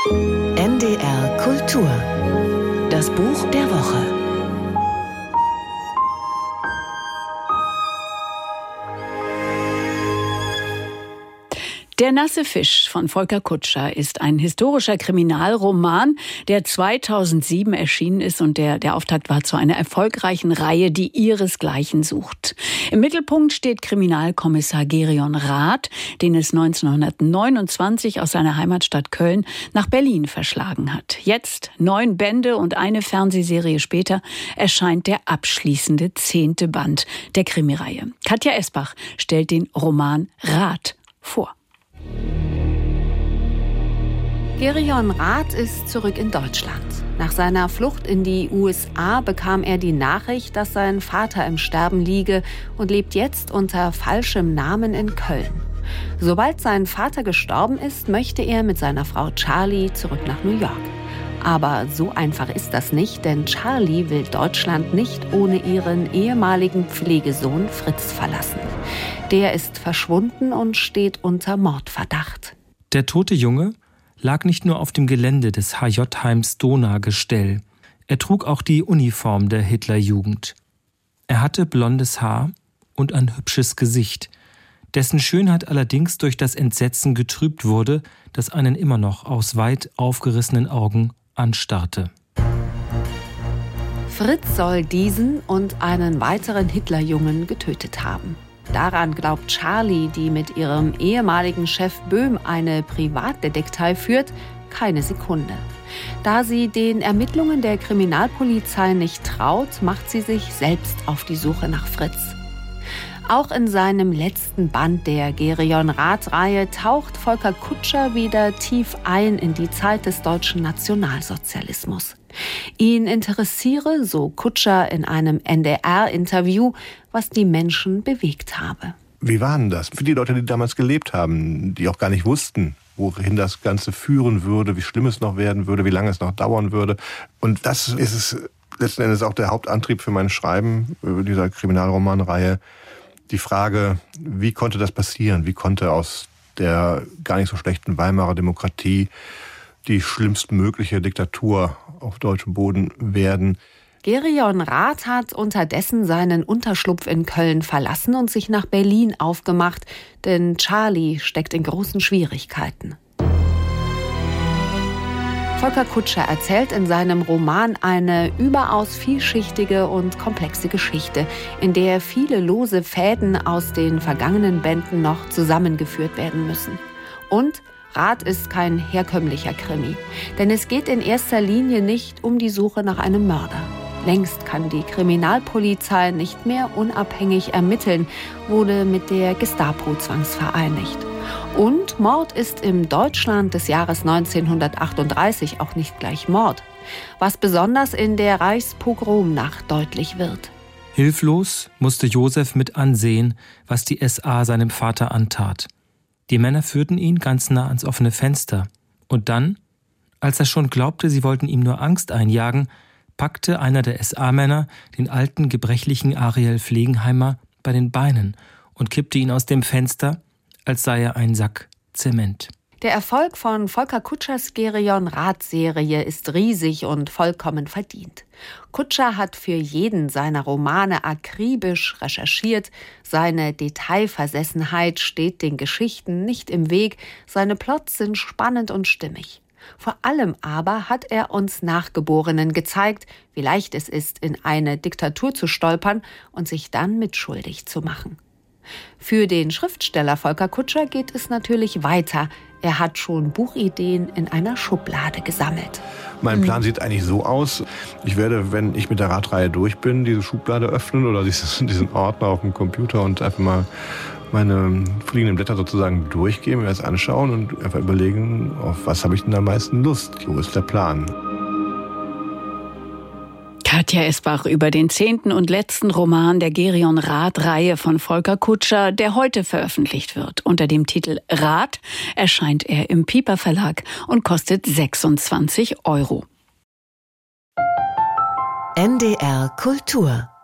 NDR Kultur. Das Buch der Woche. Der nasse Fisch von Volker Kutscher ist ein historischer Kriminalroman, der 2007 erschienen ist und der Auftakt war zu einer erfolgreichen Reihe, die ihresgleichen sucht. Im Mittelpunkt steht Kriminalkommissar Gerion Rath, den es 1929 aus seiner Heimatstadt Köln nach Berlin verschlagen hat. Jetzt, 9 Bände und eine Fernsehserie später, erscheint der abschließende 10. Band der Krimireihe. Katja Esbach stellt den Roman Rath vor. Gerion Rath ist zurück in Deutschland. Nach seiner Flucht in die USA bekam er die Nachricht, dass sein Vater im Sterben liege und lebt jetzt unter falschem Namen in Köln. Sobald sein Vater gestorben ist, möchte er mit seiner Frau Charlie zurück nach New York. Aber so einfach ist das nicht, denn Charlie will Deutschland nicht ohne ihren ehemaligen Pflegesohn Fritz verlassen. Der ist verschwunden und steht unter Mordverdacht. Der tote Junge lag nicht nur auf dem Gelände des HJ-Heims Donau-Gestell. Er trug auch die Uniform der Hitlerjugend. Er hatte blondes Haar und ein hübsches Gesicht, dessen Schönheit allerdings durch das Entsetzen getrübt wurde, das einen immer noch aus weit aufgerissenen Augen anstarrte. Fritz soll diesen und einen weiteren Hitlerjungen getötet haben. Daran glaubt Charlie, die mit ihrem ehemaligen Chef Böhm eine Privatdetektei führt, keine Sekunde. Da sie den Ermittlungen der Kriminalpolizei nicht traut, macht sie sich selbst auf die Suche nach Fritz. Auch in seinem letzten Band der Gerion Rath-Reihe taucht Volker Kutscher wieder tief ein in die Zeit des deutschen Nationalsozialismus. Ihn interessiere, so Kutscher in einem NDR-Interview, was die Menschen bewegt habe. Wie war denn das für die Leute, die damals gelebt haben, die auch gar nicht wussten, wohin das Ganze führen würde, wie schlimm es noch werden würde, wie lange es noch dauern würde? Und das ist es letzten Endes auch der Hauptantrieb für mein Schreiben über dieser Kriminalromanreihe. Die Frage, wie konnte das passieren? Wie konnte aus der gar nicht so schlechten Weimarer Demokratie die schlimmstmögliche Diktatur auf deutschem Boden werden? Gerion Rath hat unterdessen seinen Unterschlupf in Köln verlassen und sich nach Berlin aufgemacht, denn Charlie steckt in großen Schwierigkeiten. Volker Kutscher erzählt in seinem Roman eine überaus vielschichtige und komplexe Geschichte, in der viele lose Fäden aus den vergangenen Bänden noch zusammengeführt werden müssen. Und Rath ist kein herkömmlicher Krimi, denn es geht in erster Linie nicht um die Suche nach einem Mörder. Längst kann die Kriminalpolizei nicht mehr unabhängig ermitteln, wurde mit der Gestapo zwangsvereinigt. Und Mord ist im Deutschland des Jahres 1938 auch nicht gleich Mord, was besonders in der Reichspogromnacht deutlich wird. Hilflos musste Josef mit ansehen, was die SA seinem Vater antat. Die Männer führten ihn ganz nah ans offene Fenster. Und dann, als er schon glaubte, sie wollten ihm nur Angst einjagen, packte einer der SA-Männer den alten, gebrechlichen Ariel Pflegenheimer bei den Beinen und kippte ihn aus dem Fenster, als sei er ein Sack Zement. Der Erfolg von Volker Kutschers Gerion Rath-Serie ist riesig und vollkommen verdient. Kutscher hat für jeden seiner Romane akribisch recherchiert, seine Detailversessenheit steht den Geschichten nicht im Weg, seine Plots sind spannend und stimmig. Vor allem aber hat er uns Nachgeborenen gezeigt, wie leicht es ist, in eine Diktatur zu stolpern und sich dann mitschuldig zu machen. Für den Schriftsteller Volker Kutscher geht es natürlich weiter. Er hat schon Buchideen in einer Schublade gesammelt. Mein Plan sieht eigentlich so aus. Ich werde, wenn ich mit der Radreihe durch bin, diese Schublade öffnen oder diesen Ordner auf dem Computer und einfach mal meine fliegenden Blätter sozusagen durchgehen, mir das anschauen und einfach überlegen, auf was habe ich denn am meisten Lust? Wo ist der Plan? Katja Esbach über den 10. und letzten Roman der Gerion Rath-Reihe von Volker Kutscher, der heute veröffentlicht wird. Unter dem Titel Rath erscheint er im Piper Verlag und kostet 26 €. NDR Kultur